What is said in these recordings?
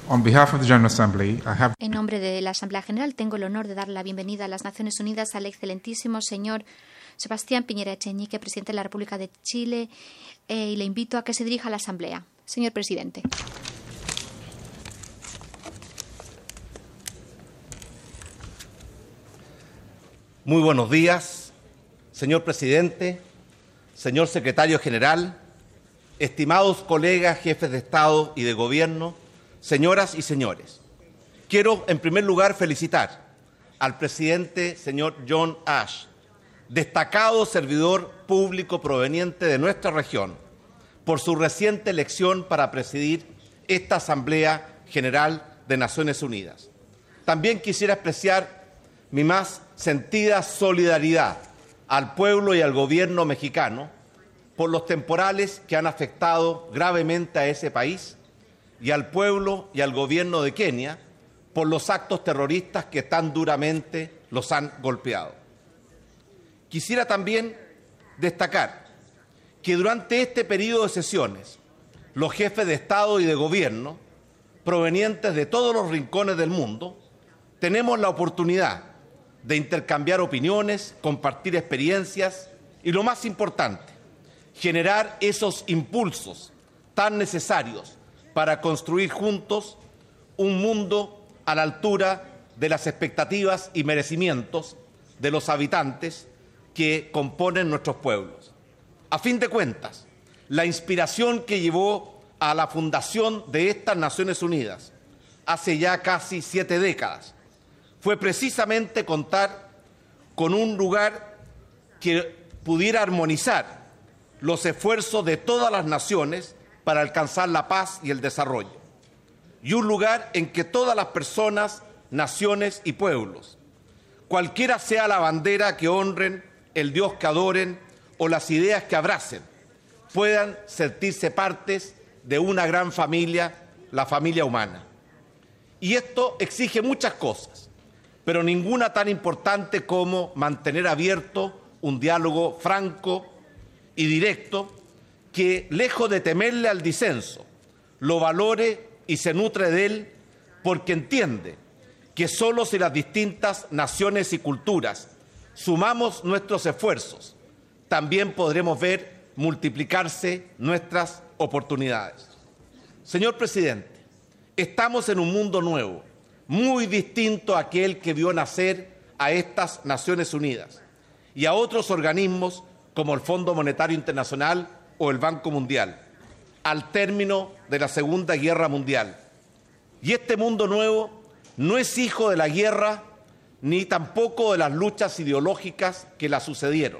On behalf of the General Assembly, I have... En nombre de la Asamblea General, tengo el honor de dar la bienvenida a las Naciones Unidas al excelentísimo señor Sebastián Piñera Echenique, presidente de la República de Chile, y le invito a que se dirija a la Asamblea. Señor presidente. Muy buenos días, señor presidente, señor secretario general, estimados colegas, jefes de Estado y de Gobierno, señoras y señores. Quiero, en primer lugar, felicitar al presidente, señor John Ash, destacado servidor público proveniente de nuestra región, por su reciente elección para presidir esta Asamblea General de Naciones Unidas. También quisiera expresar mi más sentida solidaridad al pueblo y al gobierno mexicano por los temporales que han afectado gravemente a ese país, y al pueblo y al gobierno de Kenia por los actos terroristas que tan duramente los han golpeado. Quisiera también destacar que durante este periodo de sesiones, los jefes de Estado y de Gobierno, provenientes de todos los rincones del mundo, tenemos la oportunidad de intercambiar opiniones, compartir experiencias y, lo más importante, generar esos impulsos tan necesarios para construir juntos un mundo a la altura de las expectativas y merecimientos de los habitantes que componen nuestros pueblos. A fin de cuentas, la inspiración que llevó a la fundación de estas Naciones Unidas hace ya casi 7 décadas fue precisamente contar con un lugar que pudiera armonizar los esfuerzos de todas las naciones para alcanzar la paz y el desarrollo, y un lugar en que todas las personas, naciones y pueblos, cualquiera sea la bandera que honren, el Dios que adoren o las ideas que abracen, puedan sentirse partes de una gran familia, la familia humana. Y esto exige muchas cosas, pero ninguna tan importante como mantener abierto un diálogo franco y directo que, lejos de temerle al disenso, lo valore y se nutre de él, porque entiende que solo si las distintas naciones y culturas sumamos nuestros esfuerzos, también podremos ver multiplicarse nuestras oportunidades. Señor presidente, estamos en un mundo nuevo, muy distinto a aquel que vio nacer a estas Naciones Unidas y a otros organismos como el Fondo Monetario Internacional o el Banco Mundial, al término de la Segunda Guerra Mundial. Y este mundo nuevo no es hijo de la guerra ni tampoco de las luchas ideológicas que la sucedieron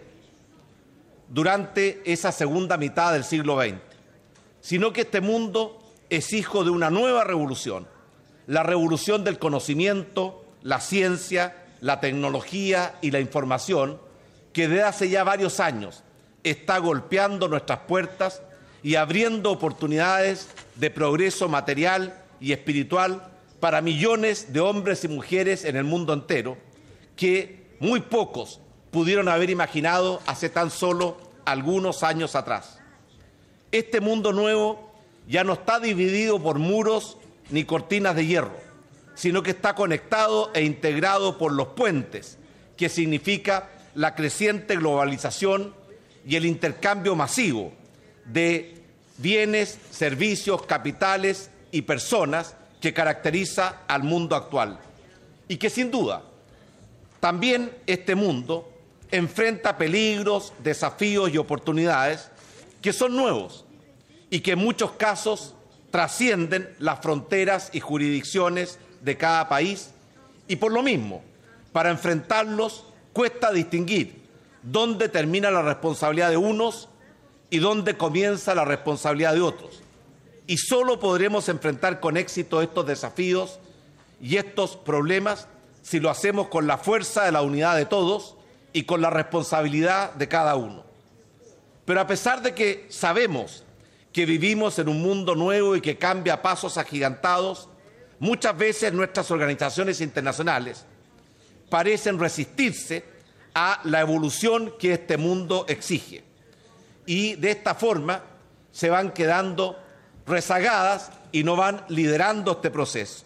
durante esa segunda mitad del siglo XX, sino que este mundo es hijo de una nueva revolución, la revolución del conocimiento, la ciencia, la tecnología y la información, que desde hace ya varios años está golpeando nuestras puertas y abriendo oportunidades de progreso material y espiritual para millones de hombres y mujeres en el mundo entero, que muy pocos pudieron haber imaginado hace tan solo algunos años atrás. Este mundo nuevo ya no está dividido por muros ni cortinas de hierro, sino que está conectado e integrado por los puentes, que significa la creciente globalización y el intercambio masivo de bienes, servicios, capitales y personas que caracteriza al mundo actual. Y que sin duda, también este mundo enfrenta peligros, desafíos y oportunidades que son nuevos y que en muchos casos trascienden las fronteras y jurisdicciones de cada país, y por lo mismo, para enfrentarlos cuesta distinguir dónde termina la responsabilidad de unos y dónde comienza la responsabilidad de otros. Y solo podremos enfrentar con éxito estos desafíos y estos problemas si lo hacemos con la fuerza de la unidad de todos y con la responsabilidad de cada uno. Pero a pesar de que sabemos que vivimos en un mundo nuevo y que cambia a pasos agigantados, muchas veces nuestras organizaciones internacionales parecen resistirse a la evolución que este mundo exige. Y de esta forma se van quedando rezagadas y y no van liderando este proceso.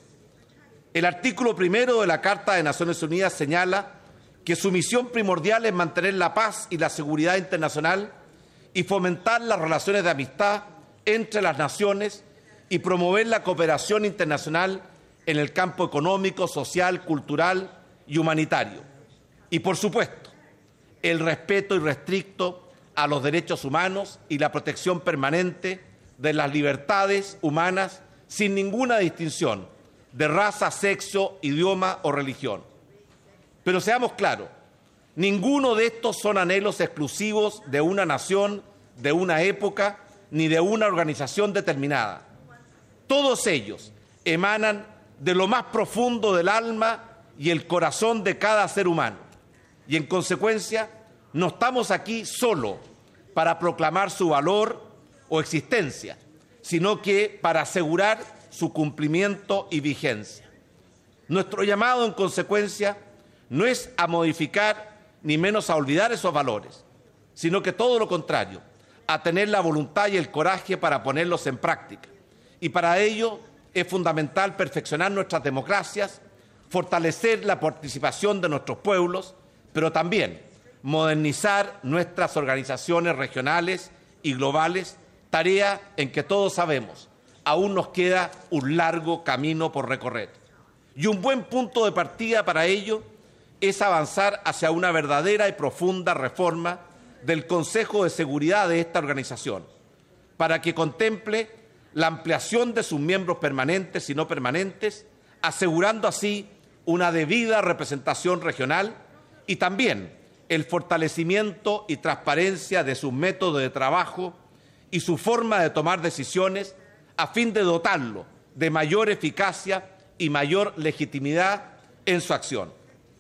El artículo 1 de la Carta de Naciones Unidas señala que su misión primordial es mantener la paz y la seguridad internacional y fomentar las relaciones de amistad entre las naciones y promover la cooperación internacional en el campo económico, social, cultural y humanitario. Y, por supuesto, el respeto irrestricto a los derechos humanos y la protección permanente de las libertades humanas sin ninguna distinción de raza, sexo, idioma o religión. Pero seamos claros, ninguno de estos son anhelos exclusivos de una nación, de una época, ni de una organización determinada. Todos ellos emanan de lo más profundo del alma y el corazón de cada ser humano. Y en consecuencia, no estamos aquí solo para proclamar su valor o existencia, sino que para asegurar su cumplimiento y vigencia. Nuestro llamado, en consecuencia, no es a modificar ni menos a olvidar esos valores, sino que todo lo contrario, a tener la voluntad y el coraje para ponerlos en práctica. Y para ello es fundamental perfeccionar nuestras democracias, fortalecer la participación de nuestros pueblos, pero también modernizar nuestras organizaciones regionales y globales, tarea en que todos sabemos aún nos queda un largo camino por recorrer. Y un buen punto de partida para ello es avanzar hacia una verdadera y profunda reforma del Consejo de Seguridad de esta organización, para que contemple la ampliación de sus miembros permanentes y no permanentes, asegurando así una debida representación regional y también el fortalecimiento y transparencia de sus métodos de trabajo y su forma de tomar decisiones a fin de dotarlo de mayor eficacia y mayor legitimidad en su acción.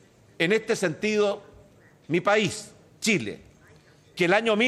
En este sentido, mi país, Chile, que el año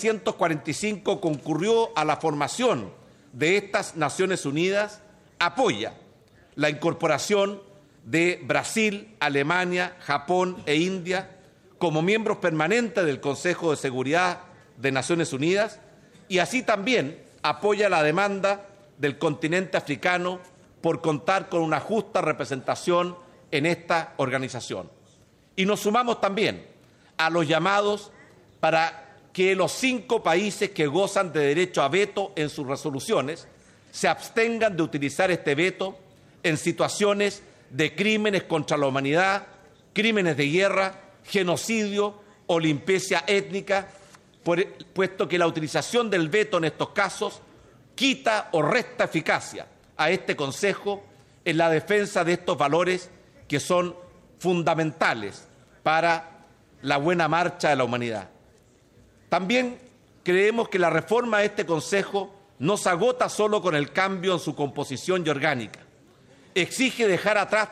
1945 concurrió a la formación de estas Naciones Unidas, apoya la incorporación de Brasil, Alemania, Japón e India como miembros permanentes del Consejo de Seguridad de Naciones Unidas y así también apoya la demanda del continente africano por contar con una justa representación en esta organización. Y nos sumamos también a los llamados para que los 5 países que gozan de derecho a veto en sus resoluciones se abstengan de utilizar este veto en situaciones de crímenes contra la humanidad, crímenes de guerra, genocidio o limpieza étnica, puesto que la utilización del veto en estos casos quita o resta eficacia a este Consejo en la defensa de estos valores que son fundamentales para la buena marcha de la humanidad. También creemos que la reforma de este Consejo no se agota solo con el cambio en su composición y orgánica. Exige dejar atrás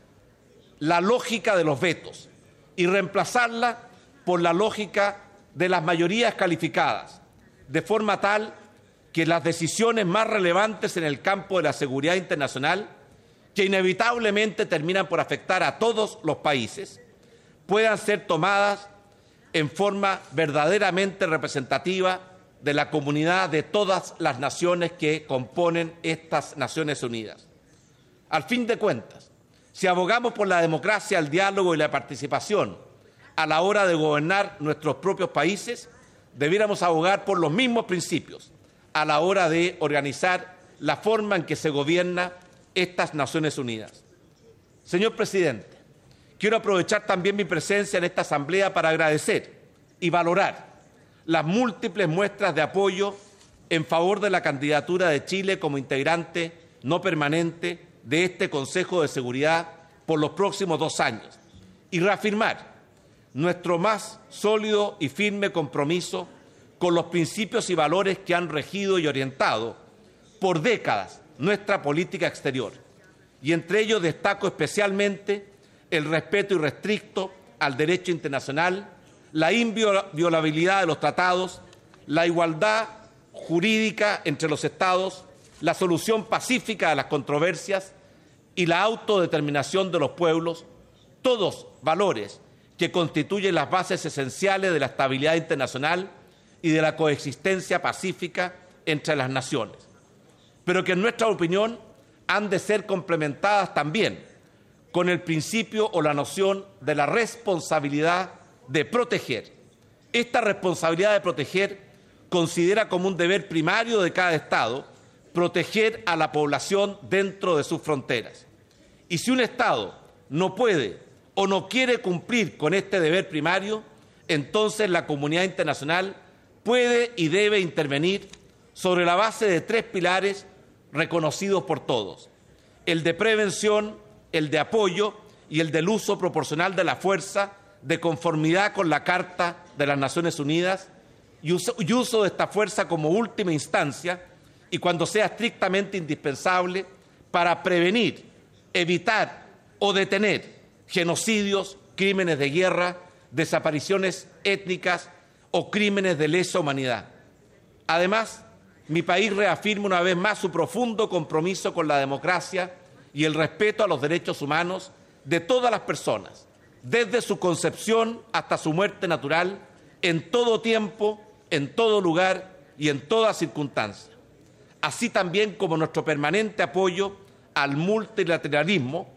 la lógica de los vetos y reemplazarla por la lógica de las mayorías calificadas, de forma tal que las decisiones más relevantes en el campo de la seguridad internacional, que inevitablemente terminan por afectar a todos los países, puedan ser tomadas en forma verdaderamente representativa de la comunidad de todas las naciones que componen estas Naciones Unidas. Al fin de cuentas, si abogamos por la democracia, el diálogo y la participación a la hora de gobernar nuestros propios países, debiéramos abogar por los mismos principios a la hora de organizar la forma en que se gobierna estas Naciones Unidas. Señor presidente, quiero aprovechar también mi presencia en esta asamblea para agradecer y valorar las múltiples muestras de apoyo en favor de la candidatura de Chile como integrante no permanente de este Consejo de Seguridad por los próximos 2 años y reafirmar nuestro más sólido y firme compromiso con los principios y valores que han regido y orientado por décadas nuestra política exterior. Y entre ellos destaco especialmente el respeto irrestricto al derecho internacional, la inviolabilidad de los tratados, la igualdad jurídica entre los Estados, la solución pacífica de las controversias y la autodeterminación de los pueblos, todos valores que constituyen las bases esenciales de la estabilidad internacional y de la coexistencia pacífica entre las naciones. pero que en nuestra opinión han de ser complementadas también con el principio o la noción de la responsabilidad de proteger. Esta responsabilidad de proteger considera como un deber primario de cada Estado proteger a la población dentro de sus fronteras. Y si un Estado no puede o no quiere cumplir con este deber primario, entonces la comunidad internacional puede y debe intervenir sobre la base de 3 pilares reconocidos por todos: el de prevención, el de apoyo y el del uso proporcional de la fuerza de conformidad con la Carta de las Naciones Unidas y uso de esta fuerza como última instancia y cuando sea estrictamente indispensable para prevenir, evitar o detener genocidios, crímenes de guerra, desapariciones étnicas o crímenes de lesa humanidad. Además, mi país reafirma una vez más su profundo compromiso con la democracia y el respeto a los derechos humanos de todas las personas, desde su concepción hasta su muerte natural, en todo tiempo, en todo lugar y en toda circunstancia, así también como nuestro permanente apoyo al multilateralismo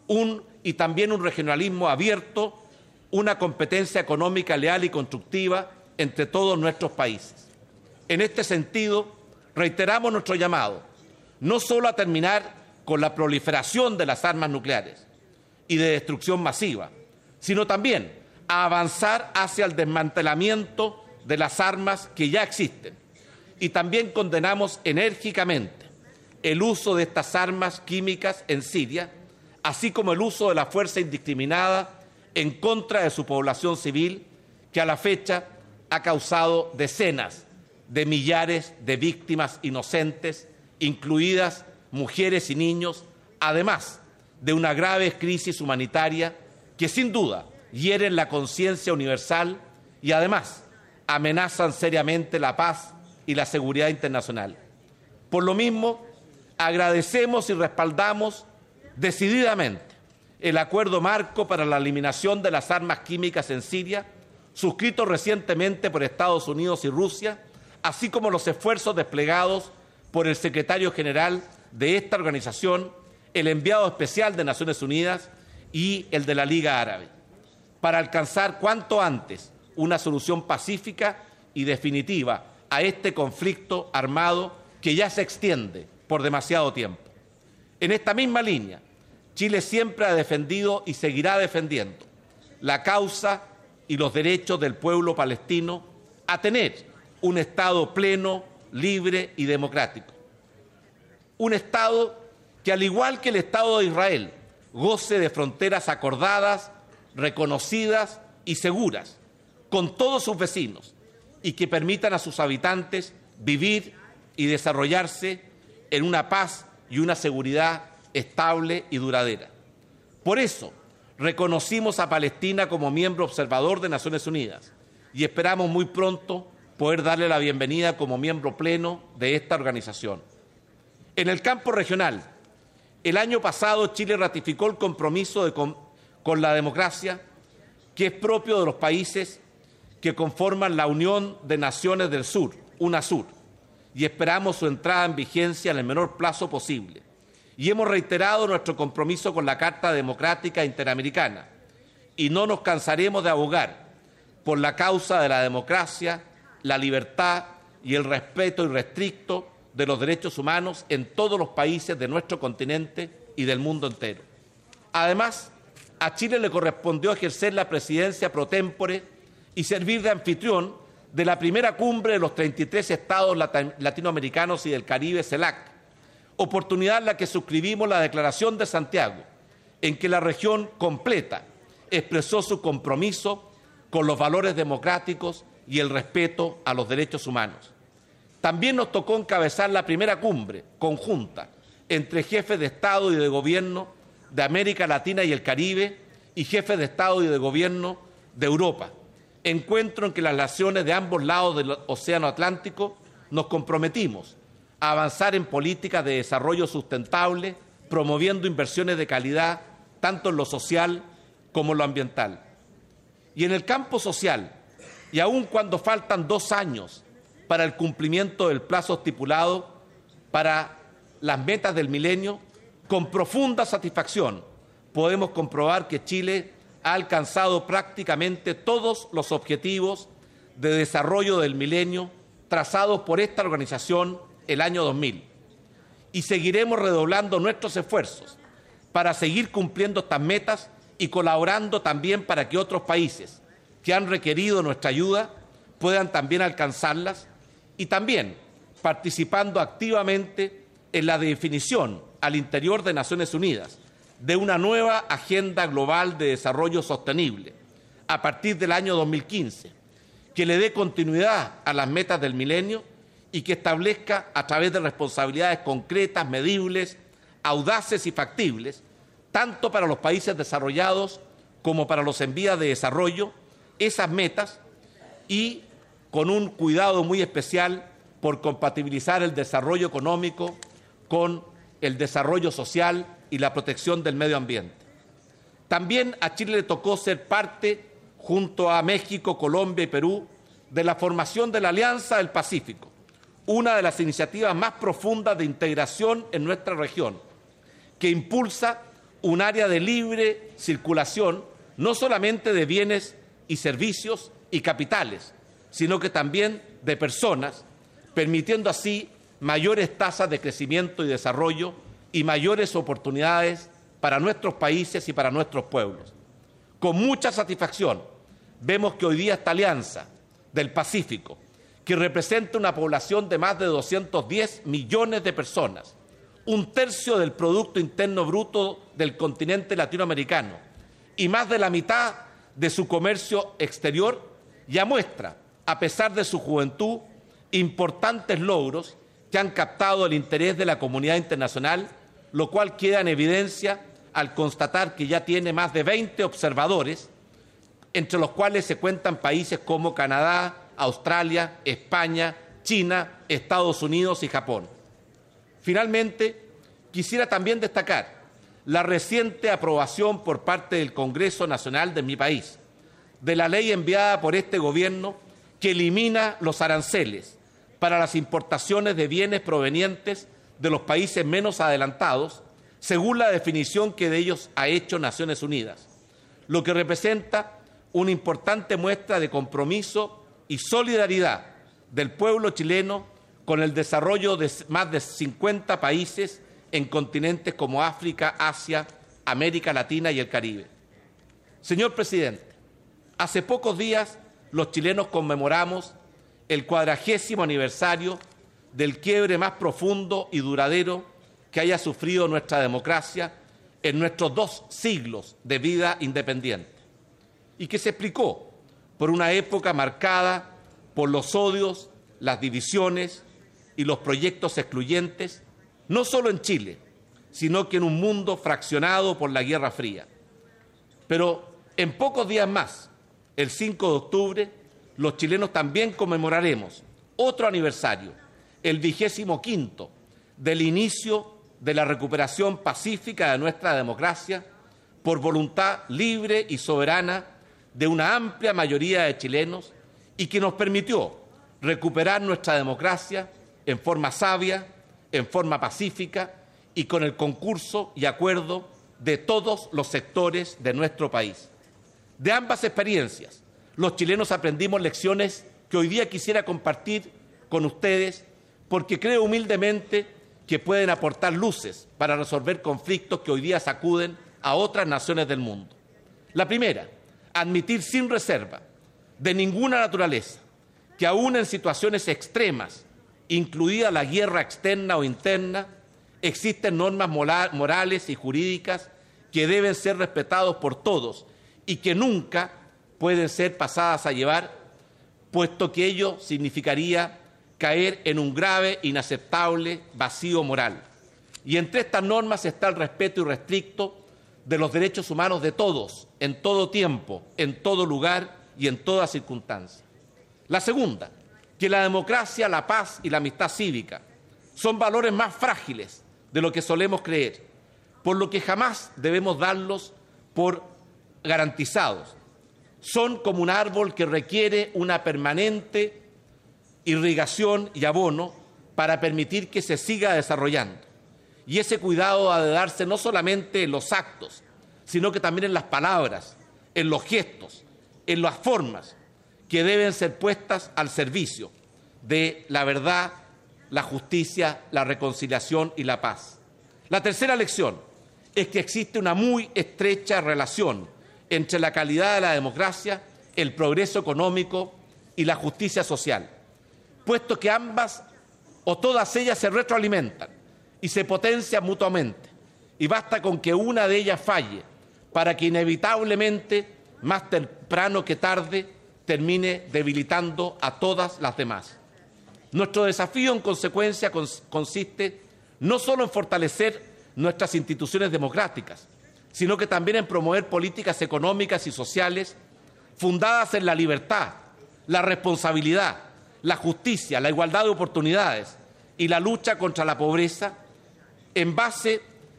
y también un regionalismo abierto, una competencia económica leal y constructiva entre todos nuestros países. En este sentido, reiteramos nuestro llamado no solo a terminar con la proliferación de las armas nucleares y de destrucción masiva, sino también a avanzar hacia el desmantelamiento de las armas que ya existen. Y también condenamos enérgicamente el uso de estas armas químicas en Siria, así como el uso de la fuerza indiscriminada en contra de su población civil, que a la fecha ha causado decenas de millares de víctimas inocentes, incluidas mujeres y niños, además de una grave crisis humanitaria que sin duda hieren la conciencia universal y además amenazan seriamente la paz y la seguridad internacional. Por lo mismo, agradecemos y respaldamos decididamente el acuerdo marco para la eliminación de las armas químicas en Siria, suscrito recientemente por Estados Unidos y Rusia, así como los esfuerzos desplegados por el secretario general de esta organización, el enviado especial de Naciones Unidas y el de la Liga Árabe, para alcanzar cuanto antes una solución pacífica y definitiva a este conflicto armado que ya se extiende por demasiado tiempo. En esta misma línea, Chile siempre ha defendido y seguirá defendiendo la causa y los derechos del pueblo palestino a tener un Estado pleno, libre y democrático. Un Estado que, al igual que el Estado de Israel, goce de fronteras acordadas, reconocidas y seguras con todos sus vecinos y que permitan a sus habitantes vivir y desarrollarse en una paz y una seguridad estable y duradera. Por eso, reconocimos a Palestina como miembro observador de Naciones Unidas y esperamos muy pronto poder darle la bienvenida como miembro pleno de esta organización. En el campo regional, el año pasado Chile ratificó el compromiso con la democracia que es propio de los países que conforman la Unión de Naciones del Sur, UNASUR, y esperamos su entrada en vigencia en el menor plazo posible. Y hemos reiterado nuestro compromiso con la Carta Democrática Interamericana y no nos cansaremos de abogar por la causa de la democracia, la libertad y el respeto irrestricto de los derechos humanos en todos los países de nuestro continente y del mundo entero. Además, a Chile le correspondió ejercer la presidencia pro tempore y servir de anfitrión de la primera cumbre de los 33 estados latinoamericanos y del Caribe, CELAC, oportunidad en la que suscribimos la Declaración de Santiago, en que la región completa expresó su compromiso con los valores democráticos y el respeto a los derechos humanos. También nos tocó encabezar la primera cumbre conjunta entre jefes de Estado y de Gobierno de América Latina y el Caribe y jefes de Estado y de Gobierno de Europa, encuentro en que las naciones de ambos lados del Océano Atlántico nos comprometimos a avanzar en políticas de desarrollo sustentable, promoviendo inversiones de calidad tanto en lo social como en lo ambiental. Y en el campo social, y aun cuando faltan 2 años para el cumplimiento del plazo estipulado para las metas del milenio, con profunda satisfacción podemos comprobar que Chile ha alcanzado prácticamente todos los objetivos de desarrollo del milenio trazados por esta organización el año 2000. Y seguiremos redoblando nuestros esfuerzos para seguir cumpliendo estas metas y colaborando también para que otros países que han requerido nuestra ayuda puedan también alcanzarlas, y también participando activamente en la definición al interior de Naciones Unidas de una nueva agenda global de desarrollo sostenible a partir del año 2015, que le dé continuidad a las metas del milenio y que establezca, a través de responsabilidades concretas, medibles, audaces y factibles, tanto para los países desarrollados como para los en vías de desarrollo, esas metas, y con un cuidado muy especial por compatibilizar el desarrollo económico con el desarrollo social y la protección del medio ambiente. También a Chile le tocó ser parte, junto a México, Colombia y Perú, de la formación de la Alianza del Pacífico, una de las iniciativas más profundas de integración en nuestra región, que impulsa un área de libre circulación, no solamente de bienes y servicios y capitales, sino que también de personas, permitiendo así mayores tasas de crecimiento y desarrollo y mayores oportunidades para nuestros países y para nuestros pueblos. Con mucha satisfacción vemos que hoy día esta alianza del Pacífico, que representa una población de más de 210 millones de personas, un tercio del Producto Interno Bruto del continente latinoamericano y más de la mitad de su comercio exterior, ya muestra, a pesar de su juventud, importantes logros que han captado el interés de la comunidad internacional, lo cual queda en evidencia al constatar que ya tiene más de 20 observadores, entre los cuales se cuentan países como Canadá, Australia, España, China, Estados Unidos y Japón. Finalmente, quisiera también destacar la reciente aprobación por parte del Congreso Nacional de mi país de la ley enviada por este gobierno que elimina los aranceles para las importaciones de bienes provenientes de los países menos adelantados, según la definición que de ellos ha hecho Naciones Unidas, lo que representa una importante muestra de compromiso y solidaridad del pueblo chileno con el desarrollo de más de 50 países en continentes como África, Asia, América Latina y el Caribe. Señor presidente, hace pocos días los chilenos conmemoramos el 40º aniversario del quiebre más profundo y duradero que haya sufrido nuestra democracia en nuestros 2 siglos de vida independiente, y que se explicó por una época marcada por los odios, las divisiones y los proyectos excluyentes, no solo en Chile, sino que en un mundo fraccionado por la Guerra Fría. Pero en pocos días más, el 5 de octubre, los chilenos también conmemoraremos otro aniversario, el 25º, del inicio de la recuperación pacífica de nuestra democracia por voluntad libre y soberana de una amplia mayoría de chilenos, y que nos permitió recuperar nuestra democracia en forma sabia, en forma pacífica y con el concurso y acuerdo de todos los sectores de nuestro país. De ambas experiencias, los chilenos aprendimos lecciones que hoy día quisiera compartir con ustedes, porque creo humildemente que pueden aportar luces para resolver conflictos que hoy día sacuden a otras naciones del mundo. La primera, admitir sin reserva, de ninguna naturaleza, que aún en situaciones extremas, incluida la guerra externa o interna, existen normas morales y jurídicas que deben ser respetados por todos y que nunca pueden ser pasadas a llevar, puesto que ello significaría caer en un grave, inaceptable vacío moral. Y entre estas normas está el respeto irrestricto de los derechos humanos de todos, en todo tiempo, en todo lugar y en toda circunstancia. La segunda, que la democracia, la paz y la amistad cívica son valores más frágiles de lo que solemos creer, por lo que jamás debemos darlos por garantizados. Son como un árbol que requiere una permanente irrigación y abono para permitir que se siga desarrollando. Y ese cuidado ha de darse no solamente en los actos, sino que también en las palabras, en los gestos, en las formas que deben ser puestas al servicio de la verdad, la justicia, la reconciliación y la paz. La tercera lección es que existe una muy estrecha relación entre la calidad de la democracia, el progreso económico y la justicia social, puesto que ambas o todas ellas se retroalimentan y se potencian mutuamente, y basta con que una de ellas falle para que inevitablemente, más temprano que tarde, termine debilitando a todas las demás. Nuestro desafío, en consecuencia, consiste no solo en fortalecer nuestras instituciones democráticas, sino que también en promover políticas económicas y sociales fundadas en la libertad, la responsabilidad, la justicia, la igualdad de oportunidades y la lucha contra la pobreza, en base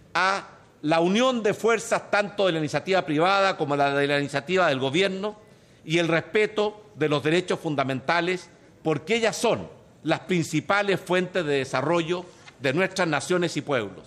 a la unión de fuerzas tanto de la iniciativa privada como de la iniciativa del gobierno y el respeto de los derechos fundamentales, porque ellas son las principales fuentes de desarrollo de nuestras naciones y pueblos.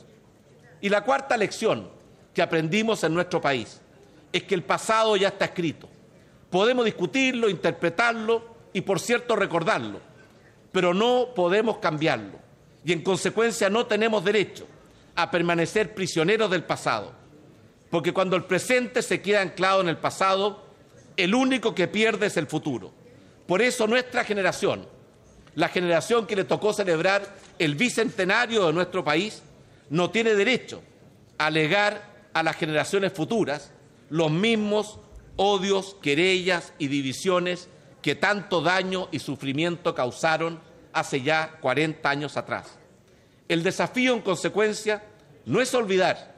Y la cuarta lección que aprendimos en nuestro país es que el pasado ya está escrito. Podemos discutirlo, interpretarlo y, por cierto, recordarlo, pero no podemos cambiarlo. Y, en consecuencia, no tenemos derecho a permanecer prisioneros del pasado, porque cuando el presente se queda anclado en el pasado, el único que pierde es el futuro. Por eso nuestra generación, la generación que le tocó celebrar el bicentenario de nuestro país, no tiene derecho a legar a las generaciones futuras los mismos odios, querellas y divisiones que tanto daño y sufrimiento causaron hace ya 40 años atrás. El desafío, en consecuencia, no es olvidar,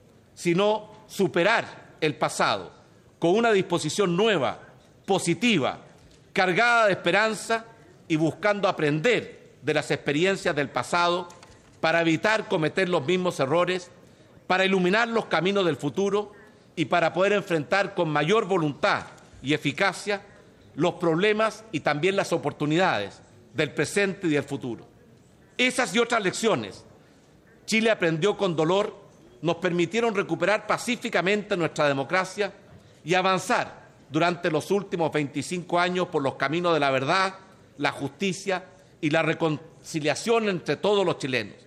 sino superar el pasado con una disposición nueva, positiva, cargada de esperanza y buscando aprender de las experiencias del pasado para evitar cometer los mismos errores, para iluminar los caminos del futuro y para poder enfrentar con mayor voluntad y eficacia los problemas y también las oportunidades del presente y del futuro. Esas y otras lecciones Chile aprendió con dolor, nos permitieron recuperar pacíficamente nuestra democracia y avanzar durante los últimos 25 años por los caminos de la verdad, la justicia y la reconciliación entre todos los chilenos.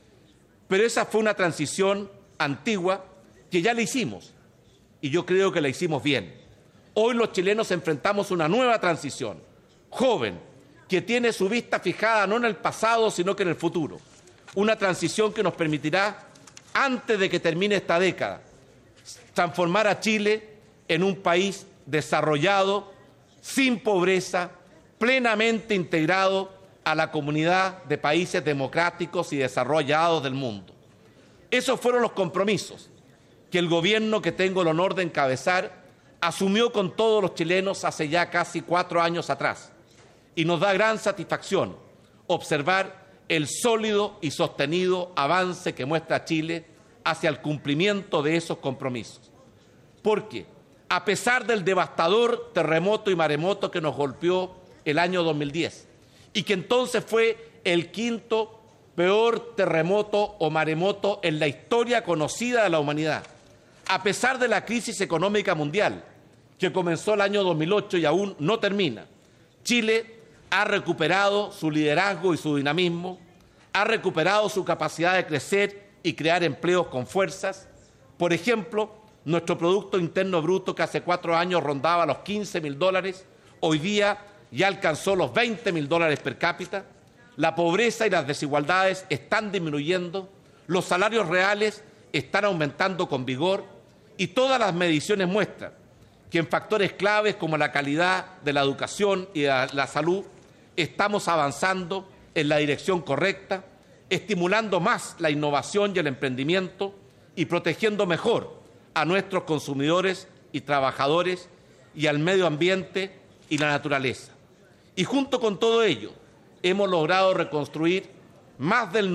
Pero esa fue una transición antigua que ya la hicimos, y yo creo que la hicimos bien. Hoy los chilenos enfrentamos una nueva transición, joven, que tiene su vista fijada no en el pasado, sino que en el futuro. Una transición que nos permitirá, antes de que termine esta década, transformar a Chile en un país desarrollado, sin pobreza, plenamente integrado a la comunidad de países democráticos y desarrollados del mundo. Esos fueron los compromisos que el gobierno que tengo el honor de encabezar asumió con todos los chilenos hace ya casi 4 años atrás. Y nos da gran satisfacción observar el sólido y sostenido avance que muestra Chile hacia el cumplimiento de esos compromisos. Porque, a pesar del devastador terremoto y maremoto que nos golpeó el año 2010, y que entonces fue el 5º peor terremoto o maremoto en la historia conocida de la humanidad, a pesar de la crisis económica mundial, que comenzó el año 2008 y aún no termina, Chile ha recuperado su liderazgo y su dinamismo, ha recuperado su capacidad de crecer y crear empleos con fuerzas. Por ejemplo, nuestro Producto Interno Bruto, que hace 4 años rondaba los $15.000, hoy día ya alcanzó los $20.000 per cápita. La pobreza y las desigualdades están disminuyendo, los salarios reales están aumentando con vigor y todas las mediciones muestran que en factores claves como la calidad de la educación y la salud estamos avanzando en la dirección correcta, estimulando más la innovación y el emprendimiento y protegiendo mejor a nuestros consumidores y trabajadores y al medio ambiente y la naturaleza. Y junto con todo ello, hemos logrado reconstruir más del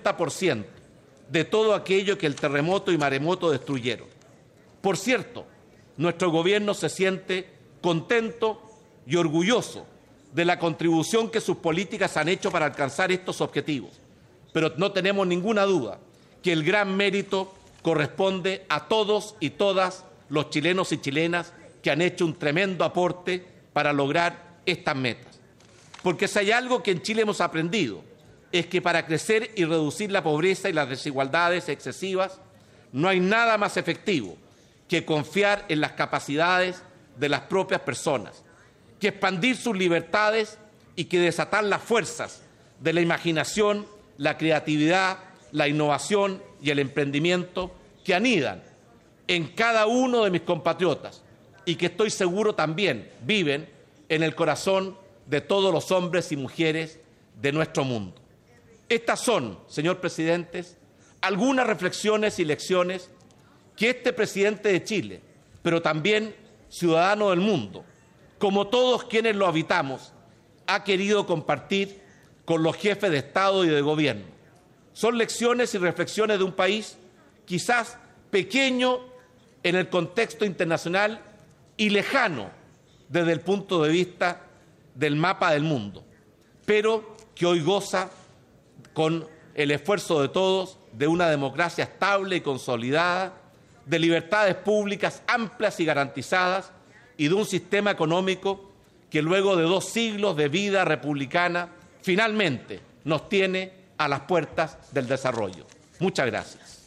90% de todo aquello que el terremoto y maremoto destruyeron. Por cierto, nuestro gobierno se siente contento y orgulloso de la contribución que sus políticas han hecho para alcanzar estos objetivos, pero no tenemos ninguna duda que el gran mérito corresponde a todos y todas los chilenos y chilenas que han hecho un tremendo aporte para lograr estas metas. Porque si hay algo que en Chile hemos aprendido, es que para crecer y reducir la pobreza y las desigualdades excesivas, no hay nada más efectivo que confiar en las capacidades de las propias personas, que expandir sus libertades y que desatar las fuerzas de la imaginación, la creatividad, la innovación y el emprendimiento que anidan en cada uno de mis compatriotas y que estoy seguro también viven en el corazón de todos los hombres y mujeres de nuestro mundo. Estas son, señor presidente, algunas reflexiones y lecciones que este presidente de Chile, pero también ciudadano del mundo, como todos quienes lo habitamos, ha querido compartir con los jefes de Estado y de Gobierno. Son lecciones y reflexiones de un país quizás pequeño en el contexto internacional y lejano desde el punto de vista del mapa del mundo, pero que hoy goza con el esfuerzo de todos de una democracia estable y consolidada, de libertades públicas amplias y garantizadas y de un sistema económico que luego de 2 siglos de vida republicana finalmente nos tiene a las puertas del desarrollo. Muchas gracias.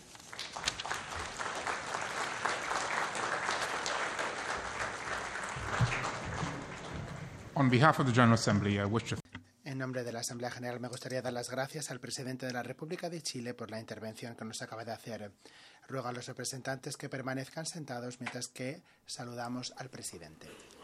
On behalf of the General Assembly, I wish to En nombre de la Asamblea General me gustaría dar las gracias al presidente de la República de Chile por la intervención que nos acaba de hacer. Ruego a los representantes que permanezcan sentados mientras que saludamos al presidente.